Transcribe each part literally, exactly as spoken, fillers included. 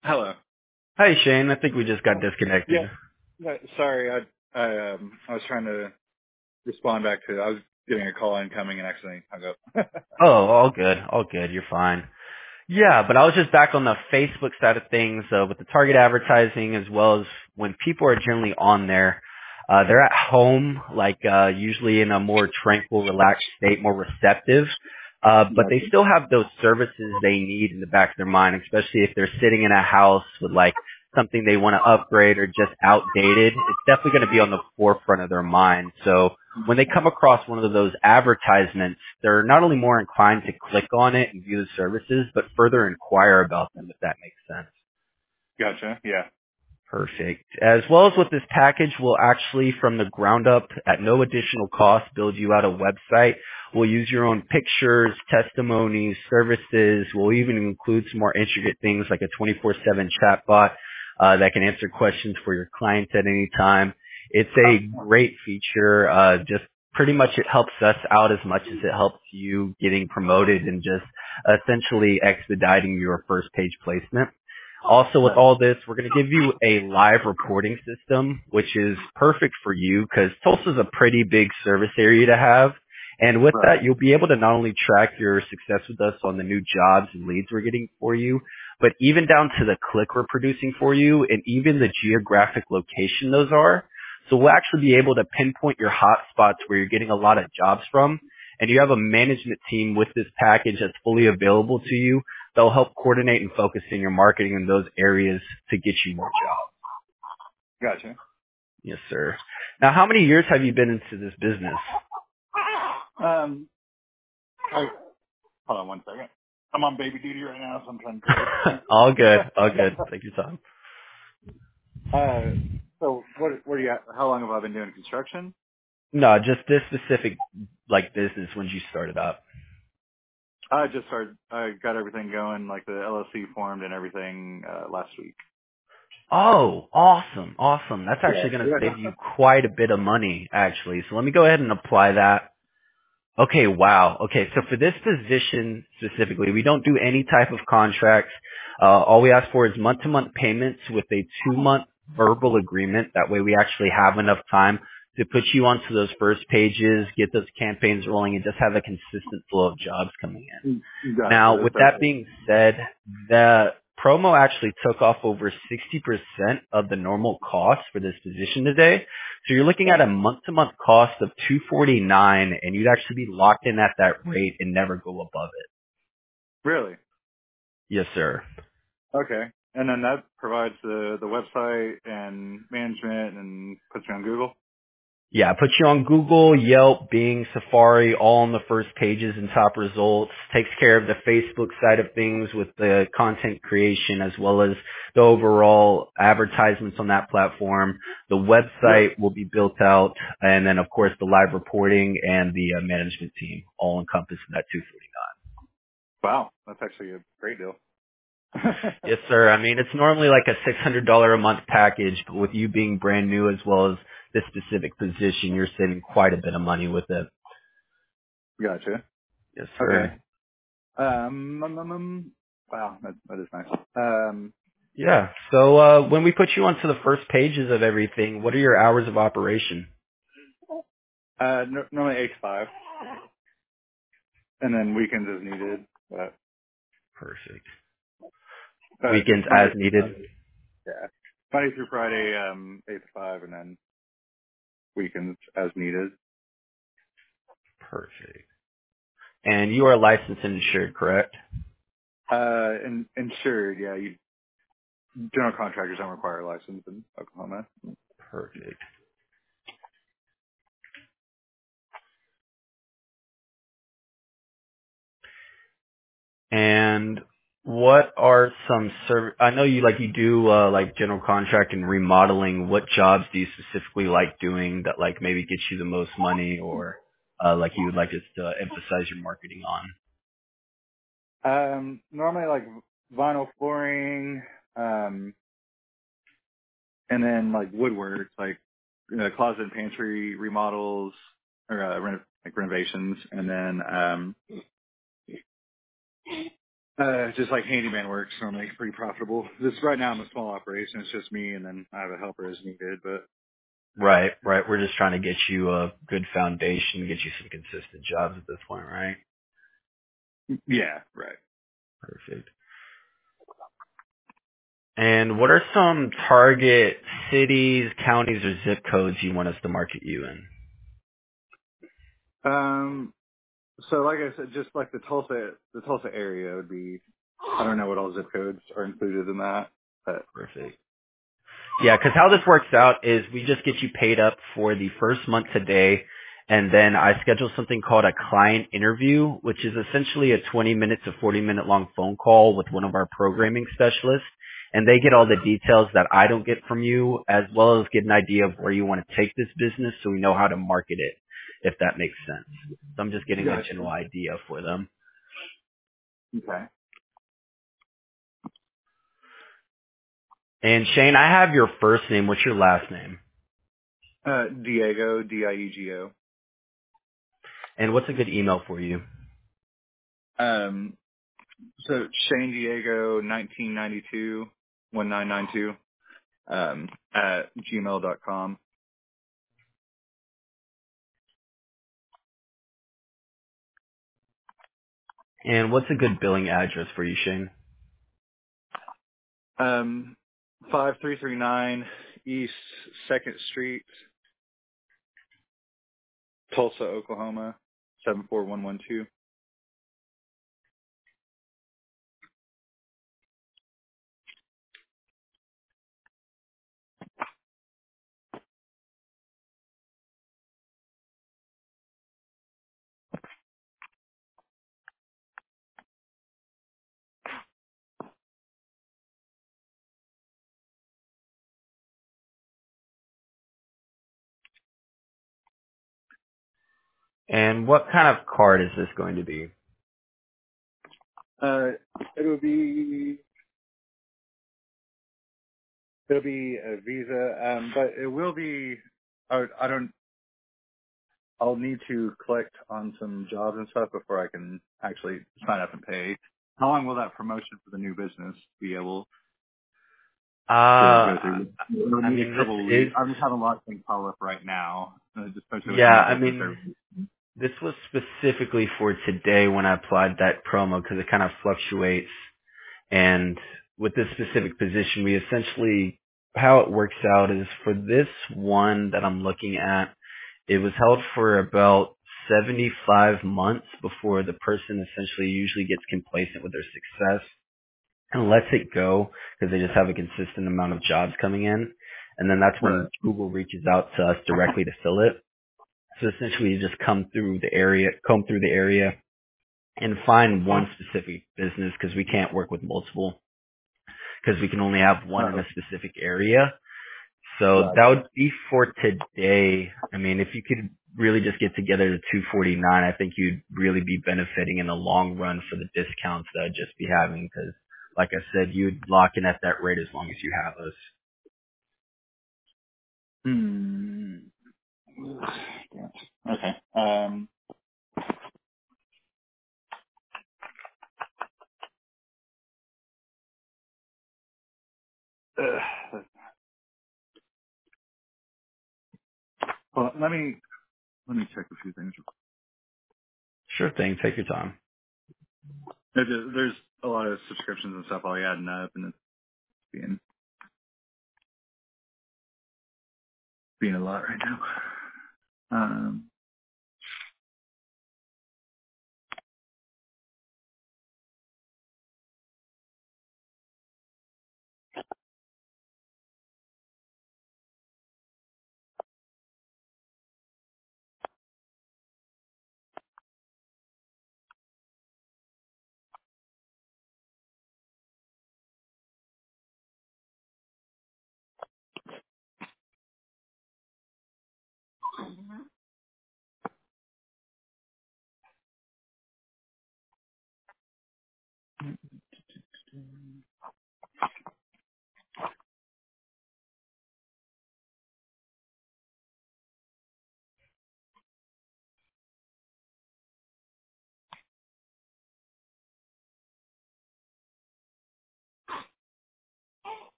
Hello. Hi, Shane. I think we just got disconnected. Yeah. yeah, Sorry, I I um I was trying to respond back to I was getting a call incoming and accidentally hung up. Oh, all good. All good. You're fine. Yeah, but I was just back on the Facebook side of things uh, with the target advertising as well as when people are generally on there. Uh, they're at home, like uh, usually in a more tranquil, relaxed state, more receptive. Uh, but they Gotcha. still have those services they need in the back of their mind, especially if they're sitting in a house with like something they want to upgrade or just outdated. It's definitely going to be on the forefront of their mind. So when they come across one of those advertisements, they're not only more inclined to click on it and view the services, but further inquire about them, if that makes sense. Gotcha. Yeah. Perfect. As well as with this package, we'll actually, from the ground up, at no additional cost, build you out a website. We'll use your own pictures, testimonies, services. We'll even include some more intricate things like a twenty-four seven chatbot uh, that can answer questions for your clients at any time. It's Oh, a great feature. Uh, just pretty much it helps us out as much as it helps you getting promoted and just essentially expediting your first page placement. Also, with nice. all this, we're going to give you a live reporting system, which is perfect for you because Tulsa's a pretty big service area to have. And with Right. that, you'll be able to not only track your success with us on the new jobs and leads we're getting for you, but even down to the click we're producing for you and even the geographic location those are. So we'll actually be able to pinpoint your hot spots where you're getting a lot of jobs from. And you have a management team with this package that's fully available to you. They'll help coordinate and focus in your marketing in those areas to get you more jobs. Gotcha. Yes, sir. Now, how many years have you been into this business? Um I, hold on one second. I'm on baby duty right now, so I'm trying to take All good. All it. good. Take your time. uh so what what do you how long have I been doing construction? No, just this specific, like, business when you started up. I just started I got everything going, like the L L C formed and everything uh last week. Oh, awesome. Awesome. That's Yeah. actually going to save you quite a bit of money, actually. So let me go ahead and apply that. Okay, wow. Okay, so for this position specifically, we don't do any type of contracts. Uh, all we ask for is month-to-month payments with a two-month verbal agreement. That way we actually have enough time to put you onto those first pages, get those campaigns rolling, and just have a consistent flow of jobs coming in. Now, Gotcha. with So that being said, the promo actually took off over sixty percent of the normal cost for this position today. So you're looking at a month-to-month cost of two forty-nine, and you'd actually be locked in at that rate and never go above it. really? Yes, sir. Okay. And then that provides the, the website and management and puts you on Google? Yeah, put you on Google, Yelp, Bing, Safari, all on the first pages and top results. Takes care of the Facebook side of things with the content creation as well as the overall advertisements on that platform. The Really? website will be built out, and then of course the live reporting and the uh, management team all encompassed in that two forty-nine. Wow. That's actually a great deal. Yes, sir. I mean, it's normally like a six hundred dollars a month package, but with you being brand new as well as this specific position, you're saving quite a bit of money with it. Gotcha. Yes, Okay. sir. Um, um, um, um, wow. That, that is nice. Um, Yeah. So uh, when we put you onto the first pages of everything, what are your hours of operation? uh, no, normally eight to five, and then weekends as needed. But, Perfect. uh, Weekends Monday as through needed. Friday. Yeah. Monday through Friday, um, eight to five, and then weekends as needed. Perfect. And you are licensed and insured, correct? Uh, and insured, yeah, you, general contractors don't require a license in Oklahoma. Perfect. And what are some serv- I know you like you do uh, like general contract and remodeling. What jobs do you specifically like doing that like maybe gets you the most money or uh, like you would like us to emphasize your marketing on? Um, normally like vinyl flooring, um, and then like woodwork, like you know, closet and pantry remodels or uh, reno- like renovations, and then um, Uh, just like handyman work's normally pretty profitable. This right now I'm a small operation. It's just me, and then I have a helper as needed. But Right, right. We're just trying to get you a good foundation, get you some consistent jobs at this point, right? yeah, right. Perfect. And what are some target cities, counties, or zip codes you want us to market you in? Um, so like I said, just like the Tulsa, the Tulsa area would be. I don't know what all zip codes are included in that, but Perfect. Yeah, because how this works out is we just get you paid up for the first month today, and then I schedule something called a client interview, which is essentially a twenty minute to forty minute long phone call with one of our programming specialists, and they get all the details that I don't get from you, as well as get an idea of where you want to take this business so we know how to market it, if that makes sense. So I'm just getting a gotcha. general idea for them. Okay. And Shane, I have your first name. What's your last name? Uh, Diego, D I E G O. And what's a good email for you? Um, so Shane Diego, nineteen ninety-two, one nine nine two, um, at gmail dot com. And what's a good billing address for you, Shane? Um, five three three nine East Second Street, Tulsa, Oklahoma, seven four one one two. And what kind of card is this going to be? Uh, it'll be it'll be a Visa, um, but it will be. I, I don't. I'll need to collect on some jobs and stuff before I can actually sign up and pay. How long will that promotion for the new business be able to go Uh, through? It'll I need mean, a this couple of weeks. is, I'm just having a lot of things pile up right now, uh, especially with yeah, new I business. mean, Everything. this was specifically for today when I applied that promo because it kind of fluctuates. And with this specific position, we essentially, how it works out is for this one that I'm looking at, it was held for about seventy-five months before the person essentially usually gets complacent with their success and lets it go because they just have a consistent amount of jobs coming in. And then that's Right. when Google reaches out to us directly to fill it. So essentially you just come through the area, comb through the area and find one specific business because we can't work with multiple because we can only have one in a Oh, specific area. So that gotcha. would be for today. I mean, if you could really just get together to two forty-nine, I think you'd really be benefiting in the long run for the discounts that I'd just be having because, like I said, you'd lock in at that rate as long as you have us. Hmm. Gotcha. Okay. Um. Uh, well, let me let me check a few things. Sure thing. Take your time. There's there's a lot of subscriptions and stuff all adding up, and it's being being a lot right now. Um.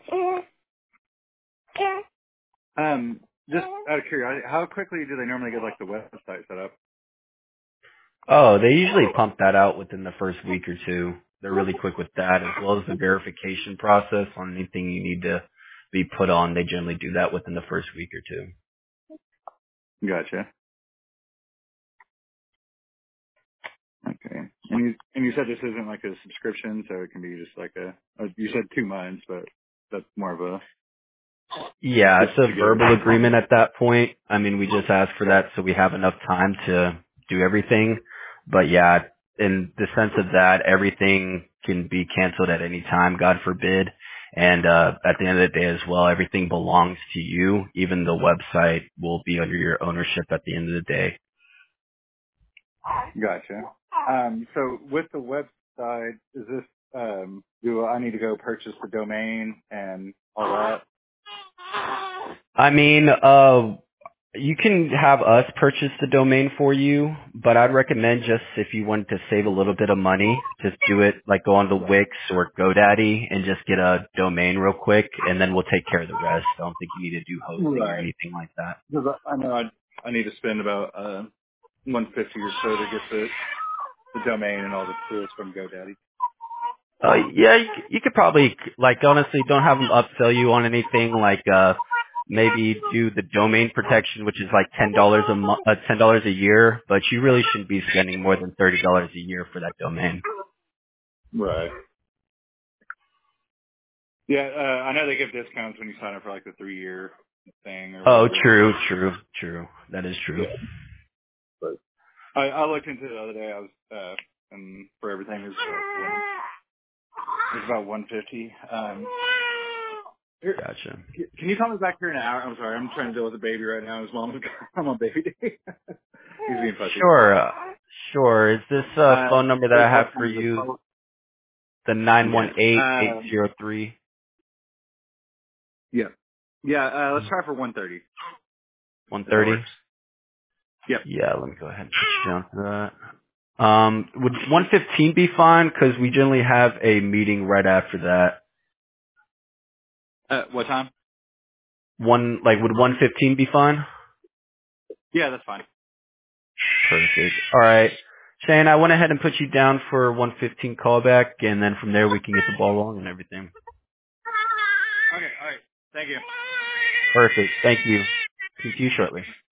Um, just out of curiosity, how quickly do they normally get like the website set up? Oh, they usually pump that out within the first week or two. They're really quick with that, as well as the verification process on anything you need to be put on. They generally do that within the first week or two. Gotcha. Okay. And you and you said this isn't like a subscription, so it can be just like a. uh, You said two months, but that's more of a Yeah, just it's a to get verbal everything agreement going. at that point. I mean, we just ask for that so we have enough time to do everything. But yeah, in the sense of that, everything can be canceled at any time, God forbid. And uh at the end of the day as well, everything belongs to you. Even the website will be under your ownership at the end of the day. Gotcha. Um, so with the website, is this um, do I need to go purchase the domain and all that? I mean, uh you can have us purchase the domain for you, but I'd recommend just if you want to save a little bit of money, just do it like go on the Right. Wix or GoDaddy and just get a domain real quick, and then we'll take care of the rest. I don't think you need to do hosting or Right. anything like that. Because I I know I I need to spend about uh, one fifty or so to get the the domain and all the tools from GoDaddy. Uh, yeah, you, c- you could probably, like, honestly, don't have them upsell you on anything. Like, uh, maybe do the domain protection, which is like ten dollars a month, uh, ten dollars a year. But you really shouldn't be spending more than thirty dollars a year for that domain. Right. Yeah, uh, I know they give discounts when you sign up for like the three year thing or Oh, whatever. true, But true, true. That is true. yeah, but I, I looked into it the other day. I was uh, and for everything it was, uh, it was about one fifty. Um, here, Gotcha. can you call me back here in an hour? I'm sorry, I'm trying to deal with a baby right now. His mom's I'm on baby day. He's being fussy. Sure, uh, sure. Is this uh phone Um, number that is I have what for time is it? you Oh, the nine one yes. eight eight Um, zero three? yeah. Yeah. Uh, let's try for one thirty One if that thirty? works. Yep. Yeah, let me go ahead and put you down for that. Um, would one fifteen be fine? Because we generally have a meeting right after that. Uh, what time? One, like, would one fifteen be fine? Yeah, that's fine. Perfect. All right. Shane, I went ahead and put you down for one fifteen callback, and then from there we can get the ball rolling and everything. Okay. All right. Thank you. Perfect. Thank you. See you shortly.